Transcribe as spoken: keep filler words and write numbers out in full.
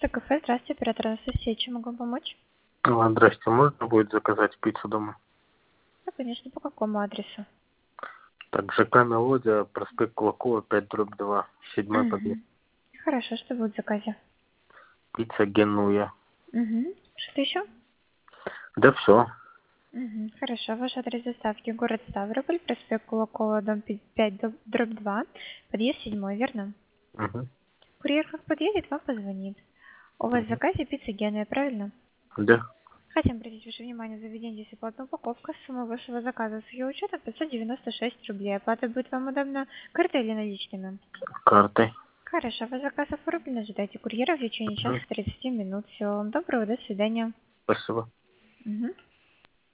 Одесса, кафе. Здравствуйте, оператор Анастасия. Чем могу помочь? А, Здрасте, можно будет заказать пиццу дома? Да, конечно, по какому адресу? Так, ЖК «Мелодия», проспект Кулакова, пять дробь два, седьмой подъезд. Угу. Хорошо, что будет в заказе? Пицца Генуя. Угу. Что еще? Да все. Угу. Хорошо, ваш адрес доставки город Ставрополь, проспект Кулакова, дом пять, дробь два, подъезд седьмой, верно? Угу. Курьер как подъедет, вам позвонит. У вас в Угу. заказе пицца Генуя, правильно? Да. Хотим обратить ваше внимание, заведение здесь оплата упаковка. Сумма вашего заказа с ее учетом пятьсот девяносто шесть рублей. Оплата будет вам удобна картой или наличными? Картой. Хорошо, ваш заказ оформлен. Ожидайте курьера в течение часа Угу. тридцати минут. Всего вам доброго, до свидания. Спасибо. Мгм.